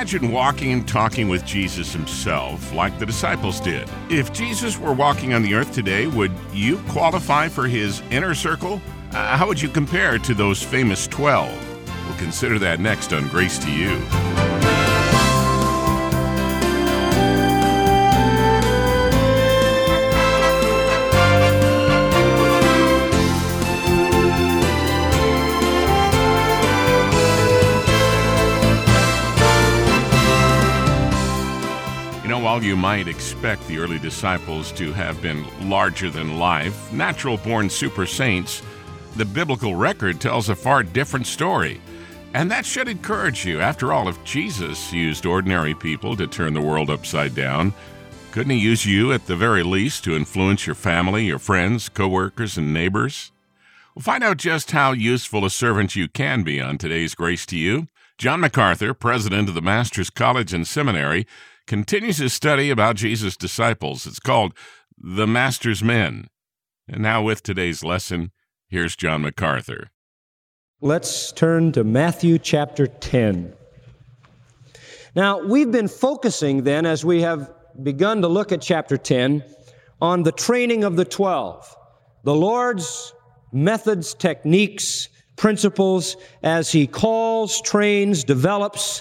Imagine walking and talking with Jesus himself like the disciples did. If Jesus were walking on the earth today, would you qualify for his inner circle? How would you compare to those famous 12? We'll consider that next on Grace to You. While you might expect the early disciples to have been larger than life, natural-born super saints, the biblical record tells a far different story. And that should encourage you. After all, if Jesus used ordinary people to turn the world upside down, couldn't he use you at the very least to influence your family, your friends, co-workers, and neighbors? We'll find out just how useful a servant you can be on today's Grace to You. John MacArthur, president of the Master's College and Seminary, continues his study about Jesus' disciples. It's called The Master's Men. And now with today's lesson, here's John MacArthur. Let's turn to Matthew chapter 10. Now, we've been focusing then, as we have begun to look at chapter 10, on the training of the 12, the Lord's methods, techniques, principles, as he calls, trains, develops,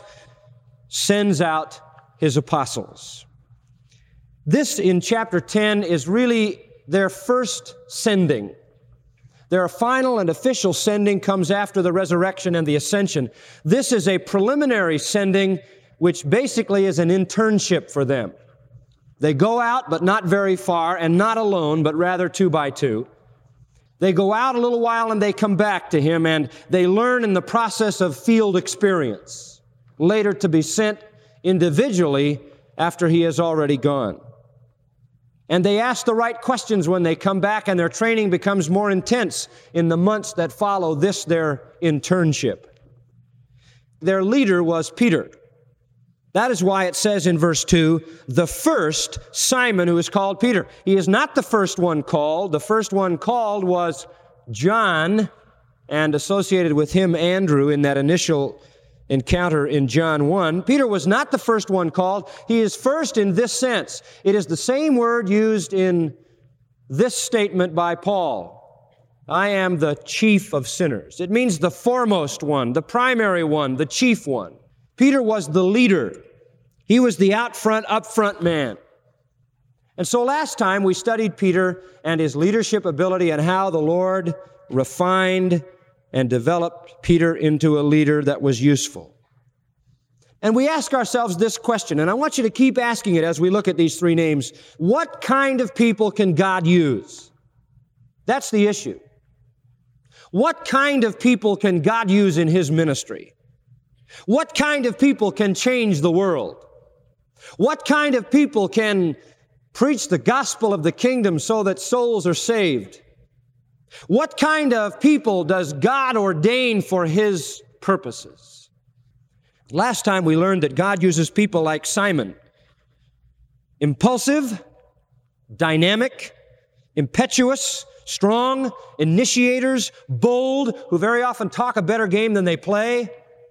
sends out his apostles. This in chapter 10 is really their first sending. Their final and official sending comes after the resurrection and the ascension. This is a preliminary sending, which basically is an internship for them. They go out, but not very far, and not alone, but rather 2 by 2. They go out a little while and they come back to him, and they learn in the process of field experience, later to be sent individually after he has already gone. And they ask the right questions when they come back, and their training becomes more intense in the months that follow this, their internship. Their leader was Peter. That is why it says in verse 2, the first Simon, who is called Peter. He is not the first one called. The first one called was John, and associated with him Andrew in that initial encounter in John 1. Peter was not the first one called. He is first in this sense. It is the same word used in this statement by Paul. I am the chief of sinners. It means the foremost one, the primary one, the chief one. Peter was the leader. He was the up front man. And so last time we studied Peter and his leadership ability and how the Lord refined and developed Peter into a leader that was useful. And we ask ourselves this question, and I want you to keep asking it as we look at these 3 names. What kind of people can God use? That's the issue. What kind of people can God use in his ministry? What kind of people can change the world? What kind of people can preach the gospel of the kingdom so that souls are saved? What kind of people does God ordain for his purposes? Last time we learned that God uses people like Simon. Impulsive, dynamic, impetuous, strong, initiators, bold, who very often talk a better game than they play.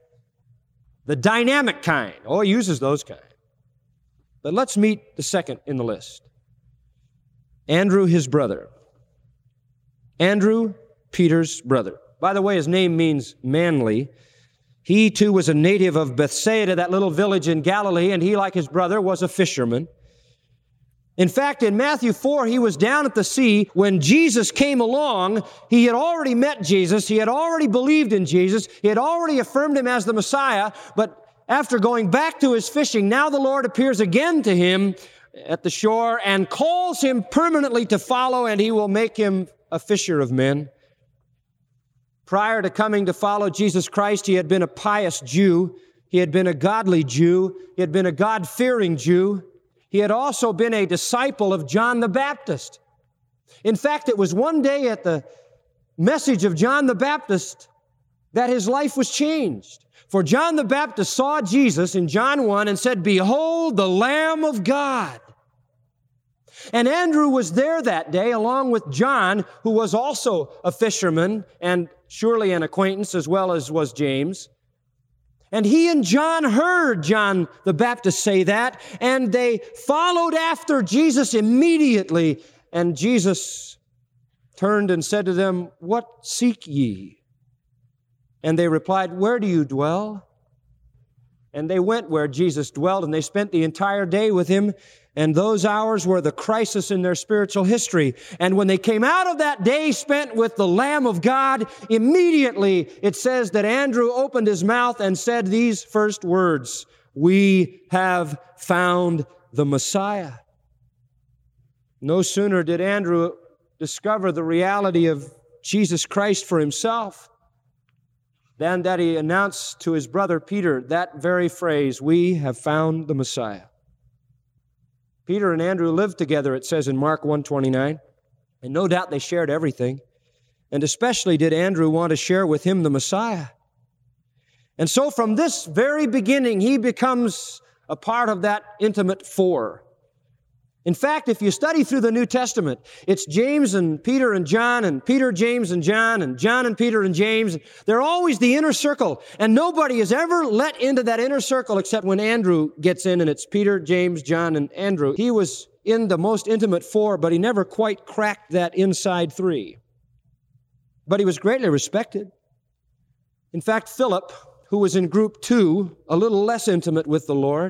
The dynamic kind. Oh, he uses those kind. But let's meet the second in the list. Andrew, his brother. Andrew, Peter's brother. By the way, his name means manly. He too was a native of Bethsaida, that little village in Galilee, and he, like his brother, was a fisherman. In fact, in Matthew 4, he was down at the sea when Jesus came along. He had already met Jesus. He had already believed in Jesus. He had already affirmed him as the Messiah. But after going back to his fishing, now the Lord appears again to him at the shore and calls him permanently to follow, and he will make him a fisher of men. Prior to coming to follow Jesus Christ, he had been a pious Jew. He had been a godly Jew. He had been a God-fearing Jew. He had also been a disciple of John the Baptist. In fact, it was one day at the message of John the Baptist that his life was changed. For John the Baptist saw Jesus in John 1 and said, "Behold, the Lamb of God." And Andrew was there that day along with John, who was also a fisherman and surely an acquaintance as well as was James. And he and John heard John the Baptist say that, and they followed after Jesus immediately. And Jesus turned and said to them, "What seek ye?" And they replied, "Where do you dwell?" And they went where Jesus dwelt, and they spent the entire day with him. And those hours were the crisis in their spiritual history. And when they came out of that day spent with the Lamb of God, immediately it says that Andrew opened his mouth and said these first words, "We have found the Messiah." No sooner did Andrew discover the reality of Jesus Christ for himself than that he announced to his brother Peter that very phrase, "We have found the Messiah." Peter and Andrew lived together, it says in Mark 1:29, and no doubt they shared everything, and especially did Andrew want to share with him the Messiah. And so from this very beginning, he becomes a part of that intimate four. In fact, if you study through the New Testament, it's James and Peter and John, and Peter, James, and John and Peter and James. They're always the inner circle, and nobody is ever let into that inner circle except when Andrew gets in, and it's Peter, James, John, and Andrew. He was in the most intimate four, but he never quite cracked that inside three. But he was greatly respected. In fact, Philip, who was in group 2, a little less intimate with the Lord,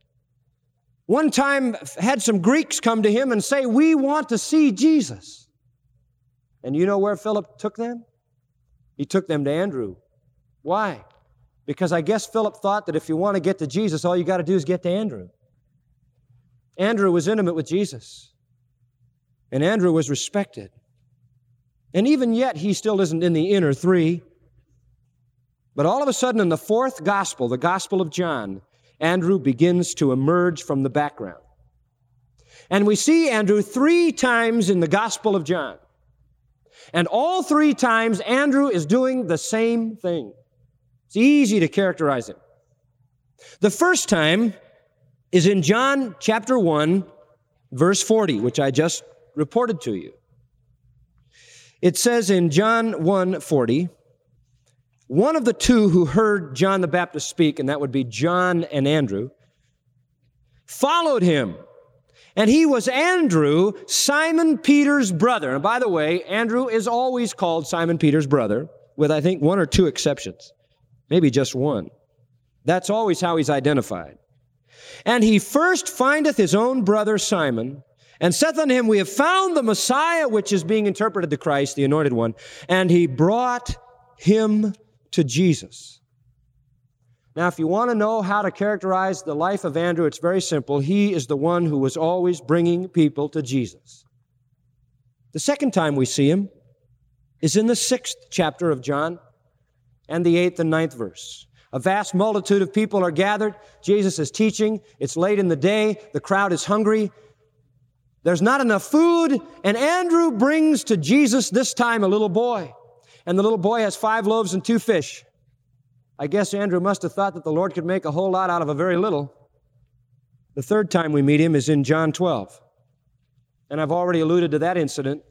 one time had some Greeks come to him and say, "We want to see Jesus." And you know where Philip took them? He took them to Andrew. Why? Because I guess Philip thought that if you want to get to Jesus, all you got to do is get to Andrew. Andrew was intimate with Jesus. And Andrew was respected. And even yet, he still isn't in the inner three. But all of a sudden, in the fourth gospel, the Gospel of John, Andrew begins to emerge from the background. And we see Andrew 3 times in the Gospel of John. And all 3 times, Andrew is doing the same thing. It's easy to characterize him. The first time is in John chapter 1, verse 40, which I just reported to you. It says in John 1:40, one of the 2 who heard John the Baptist speak, and that would be John and Andrew, followed him. And he was Andrew, Simon Peter's brother. And by the way, Andrew is always called Simon Peter's brother, with I think 1 or 2 exceptions, maybe just 1. That's always how he's identified. And he first findeth his own brother Simon, and saith unto him, "We have found the Messiah," which is being interpreted the Christ, the Anointed One. And he brought him to Jesus. Now, if you want to know how to characterize the life of Andrew, it's very simple. He is the one who was always bringing people to Jesus. The second time we see him is in the 6th chapter of John and the 8th and 9th verse. A vast multitude of people are gathered. Jesus is teaching. It's late in the day. The crowd is hungry. There's not enough food, and Andrew brings to Jesus this time a little boy. And the little boy has 5 loaves and 2 fish. I guess Andrew must have thought that the Lord could make a whole lot out of a very little. The third time we meet him is in John 12. And I've already alluded to that incident.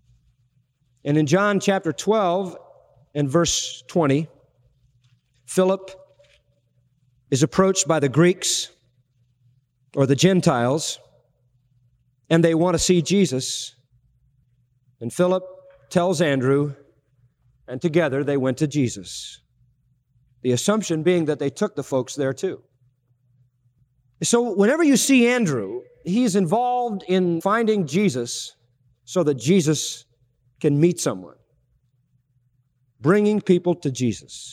And in John chapter 12 and verse 20, Philip is approached by the Greeks or the Gentiles, and they want to see Jesus. And Philip tells Andrew, and together they went to Jesus. The assumption being that they took the folks there too. So whenever you see Andrew, he's involved in finding Jesus so that Jesus can meet someone. Bringing people to Jesus.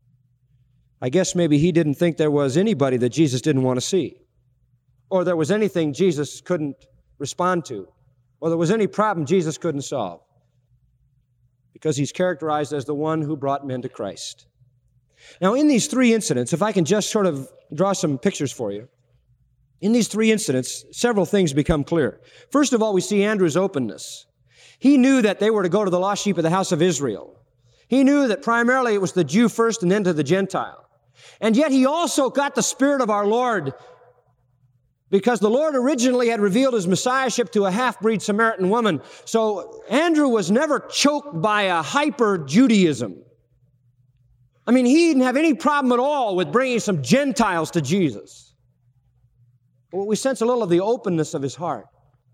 I guess maybe he didn't think there was anybody that Jesus didn't want to see. Or there was anything Jesus couldn't respond to. Or there was any problem Jesus couldn't solve. Because he's characterized as the one who brought men to Christ. Now, in these 3 incidents, if I can just sort of draw some pictures for you, in these 3 incidents, several things become clear. First of all, we see Andrew's openness. He knew that they were to go to the lost sheep of the house of Israel. He knew that primarily it was the Jew first and then to the Gentile. And yet he also got the Spirit of our Lord, because the Lord originally had revealed his messiahship to a half-breed Samaritan woman. So Andrew was never choked by a hyper-Judaism. I mean, he didn't have any problem at all with bringing some Gentiles to Jesus. Well, we sense a little of the openness of his heart.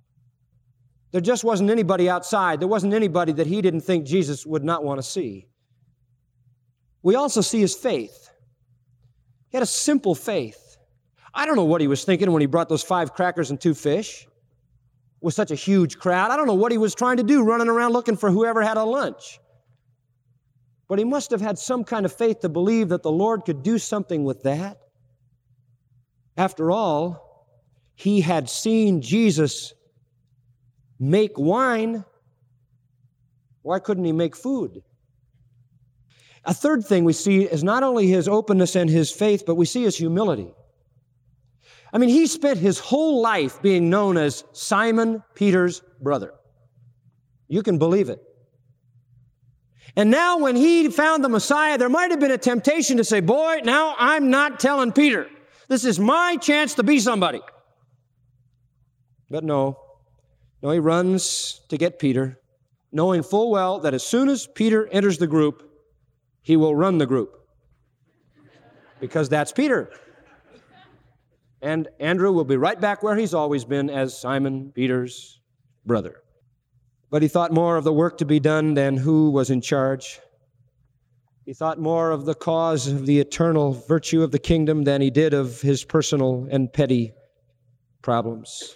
There just wasn't anybody outside. There wasn't anybody that he didn't think Jesus would not want to see. We also see his faith. He had a simple faith. I don't know what he was thinking when he brought those 5 crackers and 2 fish with such a huge crowd. I don't know what he was trying to do, running around looking for whoever had a lunch. But he must have had some kind of faith to believe that the Lord could do something with that. After all, he had seen Jesus make wine. Why couldn't he make food? A third thing we see is not only his openness and his faith, but we see his humility. I mean, he spent his whole life being known as Simon Peter's brother. You can believe it. And now when he found the Messiah, there might have been a temptation to say, boy, now I'm not telling Peter. This is my chance to be somebody. But no, he runs to get Peter, knowing full well that as soon as Peter enters the group, he will run the group. Because that's Peter. And Andrew will be right back where he's always been as Simon Peter's brother. But he thought more of the work to be done than who was in charge. He thought more of the cause of the eternal virtue of the kingdom than he did of his personal and petty problems.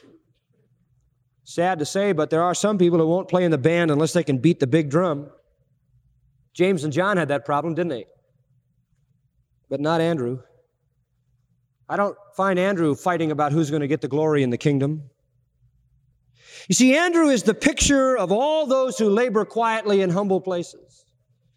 Sad to say, but there are some people who won't play in the band unless they can beat the big drum. James and John had that problem, didn't they? But not Andrew. I don't find Andrew fighting about who's going to get the glory in the kingdom. You see, Andrew is the picture of all those who labor quietly in humble places.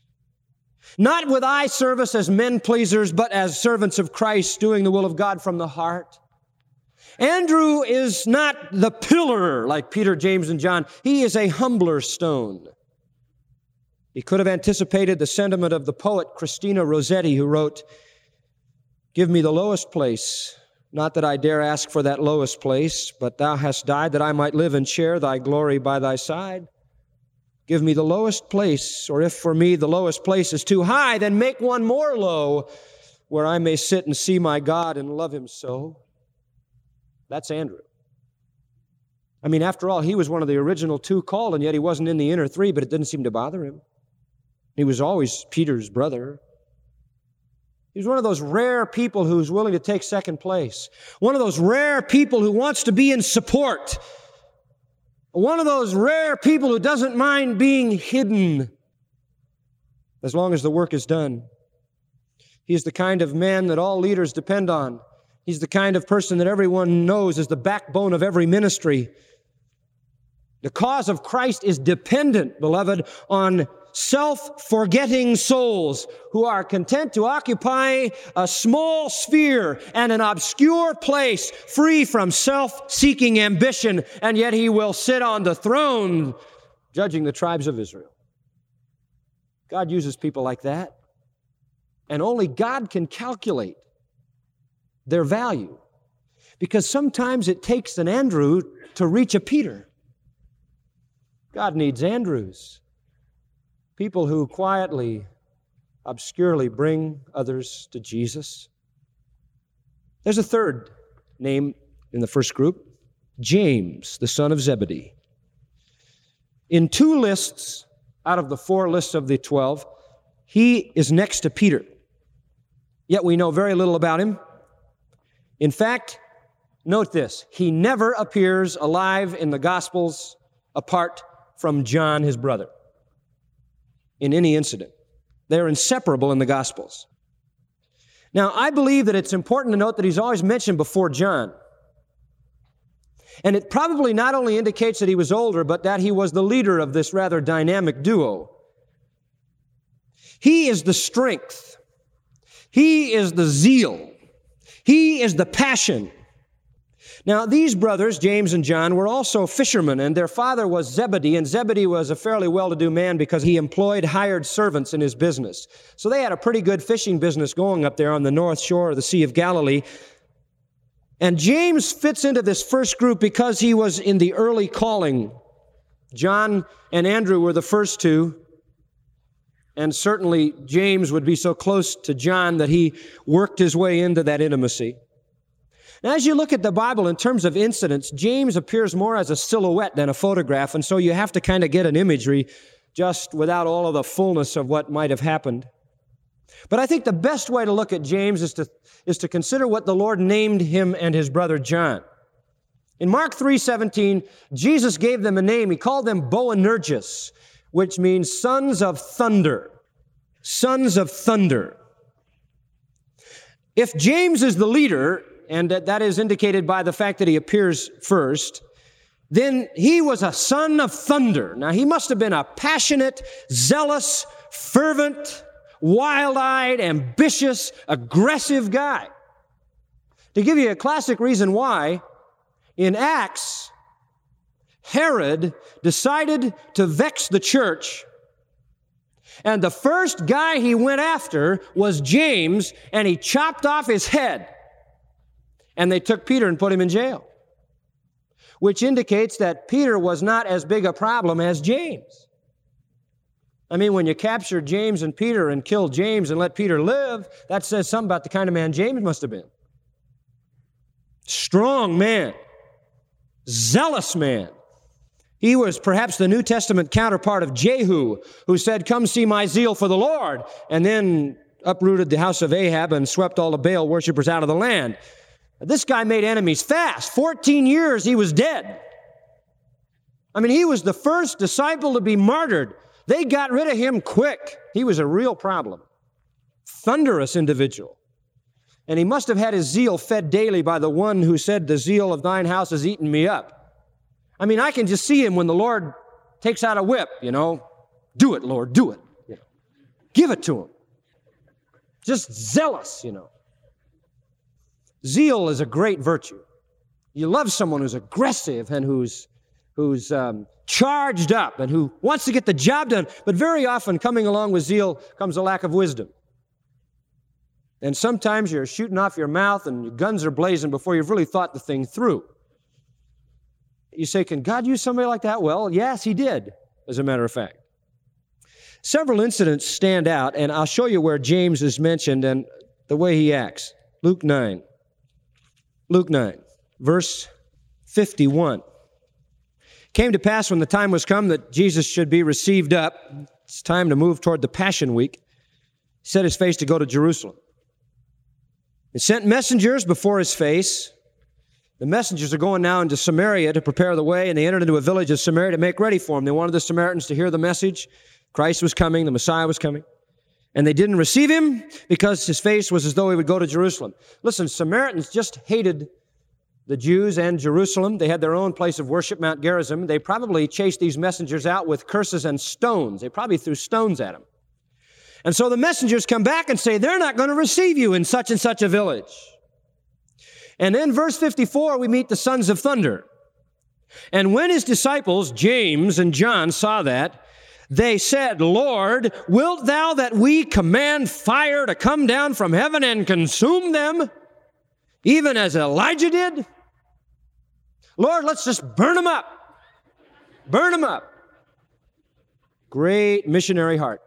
Not with eye service as men pleasers, but as servants of Christ, doing the will of God from the heart. Andrew is not the pillar like Peter, James, and John. He is a humbler stone. He could have anticipated the sentiment of the poet Christina Rossetti, who wrote, "Give me the lowest place, not that I dare ask for that lowest place, but thou hast died that I might live and share thy glory by thy side. Give me the lowest place, or if for me the lowest place is too high, then make one more low, where I may sit and see my God and love him so." That's Andrew. I mean, after all, he was one of the original 2 called, and yet he wasn't in the inner 3, but it didn't seem to bother him. He was always Peter's brother. He's one of those rare people who's willing to take second place. One of those rare people who wants to be in support. One of those rare people who doesn't mind being hidden as long as the work is done. He's the kind of man that all leaders depend on. He's the kind of person that everyone knows is the backbone of every ministry. The cause of Christ is dependent, beloved, on self-forgetting souls who are content to occupy a small sphere and an obscure place free from self-seeking ambition, and yet he will sit on the throne judging the tribes of Israel. God uses people like that, and only God can calculate their value, because sometimes it takes an Andrew to reach a Peter. God needs Andrews. People who quietly, obscurely bring others to Jesus. There's a third name in the first group, James, the son of Zebedee. In 2 lists out of the 4 lists of the 12, he is next to Peter. Yet we know very little about him. In fact, note this, he never appears alive in the Gospels apart from John, his brother, in any incident. They're inseparable in the Gospels. Now, I believe that it's important to note that he's always mentioned before John. And it probably not only indicates that he was older, but that he was the leader of this rather dynamic duo. He is the strength. He is the zeal. He is the passion. Now, these brothers, James and John, were also fishermen, and their father was Zebedee, and Zebedee was a fairly well-to-do man because he employed hired servants in his business. So they had a pretty good fishing business going up there on the north shore of the Sea of Galilee. And James fits into this first group because he was in the early calling. John and Andrew were the first 2, And certainly James would be so close to John that he worked his way into that intimacy. Now, as you look at the Bible in terms of incidents, James appears more as a silhouette than a photograph, and so you have to kind of get an imagery just without all of the fullness of what might have happened. But I think the best way to look at James is to consider what the Lord named him and his brother John. In Mark 3:17, Jesus gave them a name. He called them Boanerges, which means sons of thunder. Sons of thunder. If James is the leader, and that is indicated by the fact that he appears first, then he was a son of thunder. Now, he must have been a passionate, zealous, fervent, wild-eyed, ambitious, aggressive guy. To give you a classic reason why, in Acts, Herod decided to vex the church, and the first guy he went after was James, and he chopped off his head. And they took Peter and put him in jail, which indicates that Peter was not as big a problem as James. I mean, when you captured James and Peter and killed James and let Peter live, that says something about the kind of man James must have been. Strong man, zealous man. He was perhaps the New Testament counterpart of Jehu, who said, "Come see my zeal for the Lord," and then uprooted the house of Ahab and swept all the Baal worshipers out of the land. This guy made enemies fast. 14 years he was dead. I mean, he was the first disciple to be martyred. They got rid of him quick. He was a real problem. Thunderous individual. And he must have had his zeal fed daily by the one who said, "The zeal of thine house has eaten me up." I mean, I can just see him when the Lord takes out a whip, "Do it, Lord, do it." Give it to him. Just zealous, Zeal is a great virtue. You love someone who's aggressive and who's charged up and who wants to get the job done. But very often coming along with zeal comes a lack of wisdom. And sometimes you're shooting off your mouth and your guns are blazing before you've really thought the thing through. You say, can God use somebody like that? Well, yes, he did, as a matter of fact. Several incidents stand out, and I'll show you where James is mentioned and the way he acts. Luke 9, verse 51. Came to pass when the time was come that Jesus should be received up. It's time to move toward the Passion Week. He set his face to go to Jerusalem. He sent messengers before his face. The messengers are going now into Samaria to prepare the way, and they entered into a village of Samaria to make ready for him. They wanted the Samaritans to hear the message. Christ was coming, the Messiah was coming. And they didn't receive him because his face was as though he would go to Jerusalem. Listen, Samaritans just hated the Jews and Jerusalem. They had their own place of worship, Mount Gerizim. They probably chased these messengers out with curses and stones. They probably threw stones at them. And so the messengers come back and say, they're not going to receive you in such and such a village. And then verse 54, we meet the sons of thunder. And when his disciples, James and John, saw that, they said, Lord, wilt thou that we command fire to come down from heaven and consume them, even as Elijah did? Lord, let's just burn them up. Burn them up. Great missionary heart.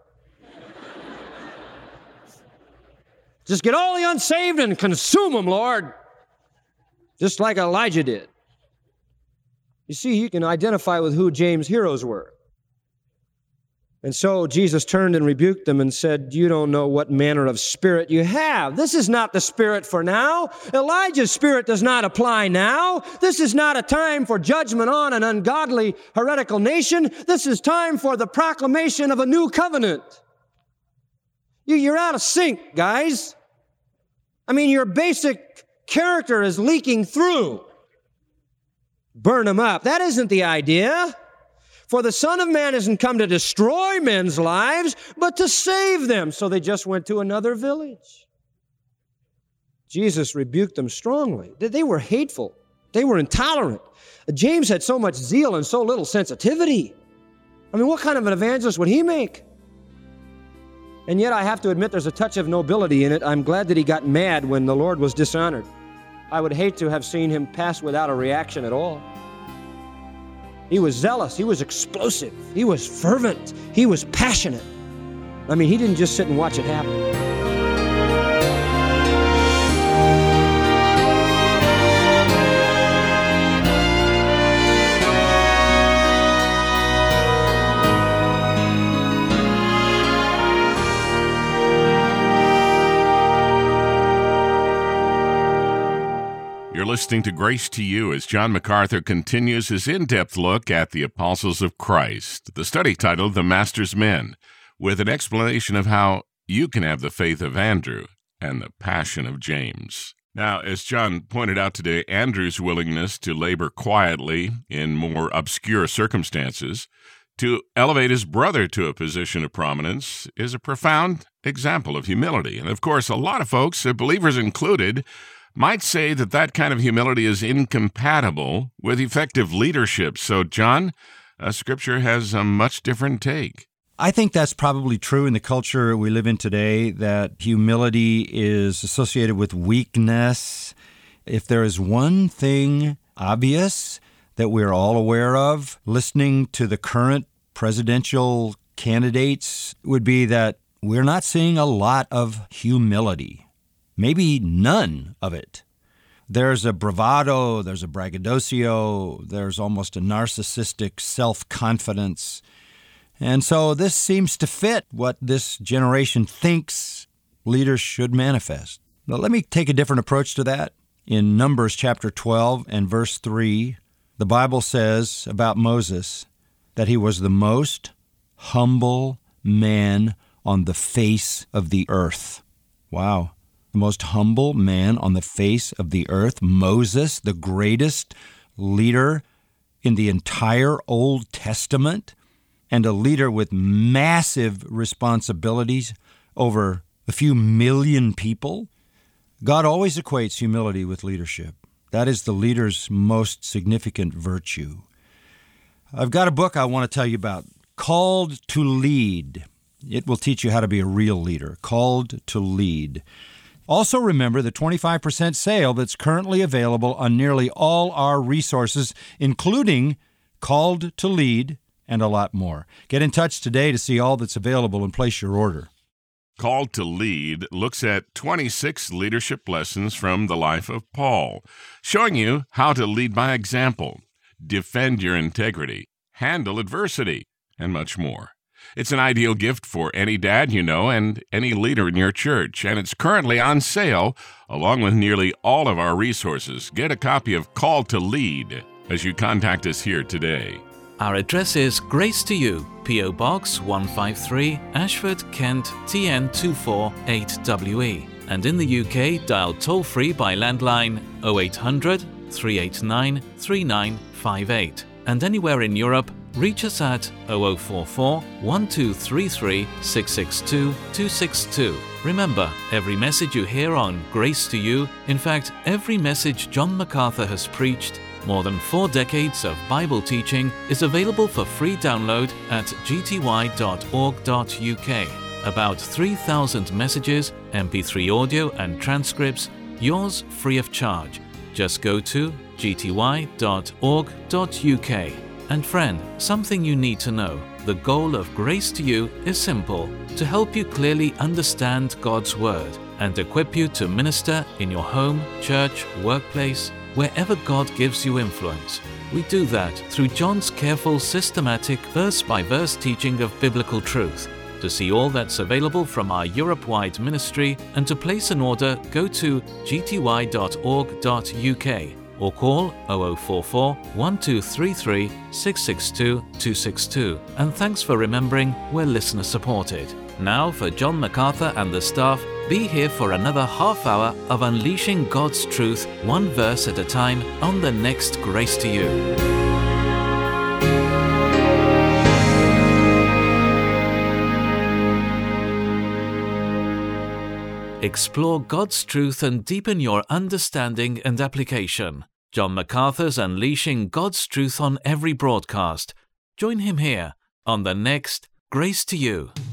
Just get all the unsaved and consume them, Lord, just like Elijah did. You see, you can identify with who James' heroes were. And so Jesus turned and rebuked them and said, you don't know what manner of spirit you have. This is not the spirit for now. Elijah's spirit does not apply now. This is not a time for judgment on an ungodly, heretical nation. This is time for the proclamation of a new covenant. You're out of sync, guys. I mean, your basic character is leaking through. Burn them up. That isn't the idea. For the Son of Man isn't come to destroy men's lives, but to save them. So they just went to another village. Jesus rebuked them strongly. They were hateful. They were intolerant. James had so much zeal and so little sensitivity. I mean, what kind of an evangelist would he make? And yet I have to admit there's a touch of nobility in it. I'm glad that he got mad when the Lord was dishonored. I would hate to have seen him pass without a reaction at all. He was zealous. He was explosive. He was fervent. He was passionate. I mean, he didn't just sit and watch it happen. You're listening to Grace to You as John MacArthur continues his in-depth look at the apostles of Christ, the study titled The Master's Men, with an explanation of how you can have the faith of Andrew and the passion of James. Now, as John pointed out today, Andrew's willingness to labor quietly in more obscure circumstances to elevate his brother to a position of prominence is a profound example of humility. And of course, a lot of folks, believers included, might say that that kind of humility is incompatible with effective leadership. So, John, Scripture has a much different take. I think that's probably true in the culture we live in today, that humility is associated with weakness. If there is one thing obvious that we're all aware of, listening to the current presidential candidates, would be that we're not seeing a lot of humility. Maybe none of it. There's a bravado, there's a braggadocio, there's almost a narcissistic self-confidence. And so this seems to fit what this generation thinks leaders should manifest. Now, let me take a different approach to that. In Numbers chapter 12 and verse 3, the Bible says about Moses that he was the most humble man on the face of the earth. Wow. The most humble man on the face of the earth, Moses, the greatest leader in the entire Old Testament, and a leader with massive responsibilities over a few million people. God always equates humility with leadership. That is the leader's most significant virtue. I've got a book I want to tell you about, Called to Lead. It will teach you how to be a real leader, Called to Lead. Also remember the 25% sale that's currently available on nearly all our resources, including Called to Lead and a lot more. Get in touch today to see all that's available and place your order. Called to Lead looks at 26 leadership lessons from the life of Paul, showing you how to lead by example, defend your integrity, handle adversity, and much more. It's an ideal gift for any dad you know and any leader in your church, and it's currently on sale along with nearly all of our resources. Get a copy of Called to Lead as you contact us here today. Our address is Grace to You, P.O. Box 153, Ashford, Kent, TN 248WE. And in the UK, dial toll-free by landline 0800 389 3958. And anywhere in Europe, reach us at 0044 1233 662 262. Remember, every message you hear on Grace to You, in fact, every message John MacArthur has preached, more than 4 decades of Bible teaching, is available for free download at gty.org.uk. About 3,000 messages, MP3 audio and transcripts, yours free of charge. Just go to gty.org.uk. And friend, something you need to know. The goal of Grace to You is simple: to help you clearly understand God's Word and equip you to minister in your home, church, workplace, wherever God gives you influence. We do that through John's careful, systematic, verse-by-verse teaching of biblical truth. To see all that's available from our Europe-wide ministry and to place an order, go to gty.org.uk. or call 0044 1233 662 262. And thanks for remembering we're listener supported. Now for John MacArthur and the staff, be here for another half hour of unleashing God's truth, one verse at a time, on the next Grace to You. Explore God's truth and deepen your understanding and application. John MacArthur's Unleashing God's Truth on every broadcast. Join him here on the next Grace to You.